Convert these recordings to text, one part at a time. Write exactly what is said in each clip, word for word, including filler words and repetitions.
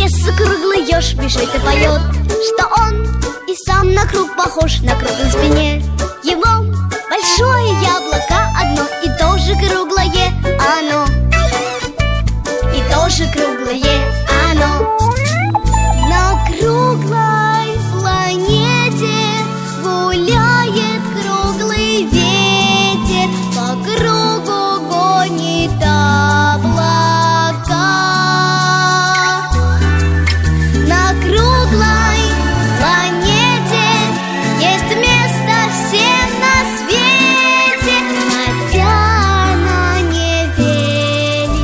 лесу круглый еж бежит и поет, что он и сам на круг похож, на круг на спине его большое яблоко одно, и тоже круглое оно, и тоже круглое оно. На круглой планете гуляет круглый ветер, по кругу гонит облака. На круглой планете есть место всем на свете, хотя она невелика.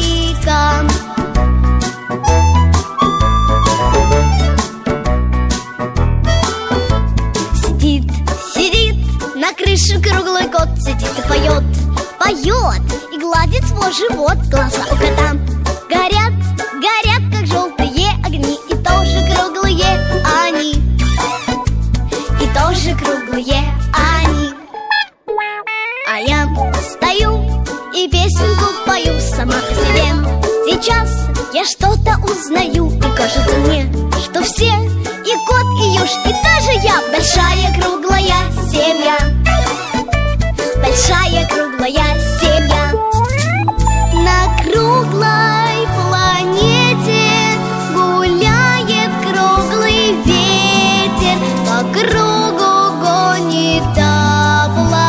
Сидит, сидит на крыше круглый кот, сидит и поет, поет и гладит свой живот. Глаза у кота горят, горят, как желтые огни, и тоже круглые они, и тоже круглые они. А я стою и песенку пою сама по себе. Сейчас я что-то узнаю, и кажется мне, что все, и кот, и еж, и даже я, большая круглая семья, большая круглая семья. На круглой планете гуляет круглый ветер, по кругу гонит облака.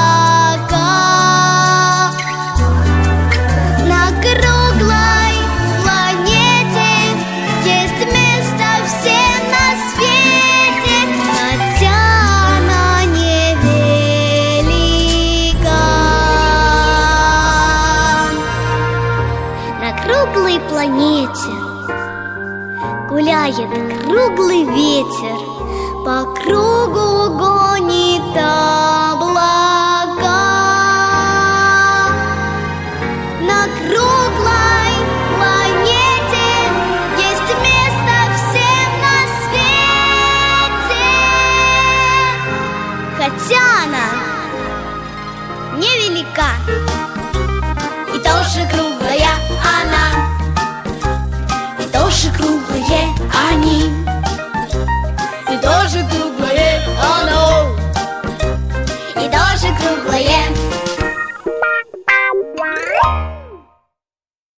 На круглой планете есть место всем на свете, хотя она невелика. На круглой планете гуляет круглый ветер, по кругу гонит облака. На круглой планете есть место всем на свете, хотя она невелика, и тоже круглая она, и тоже круглые они, и тоже круглое оно, и тоже круглое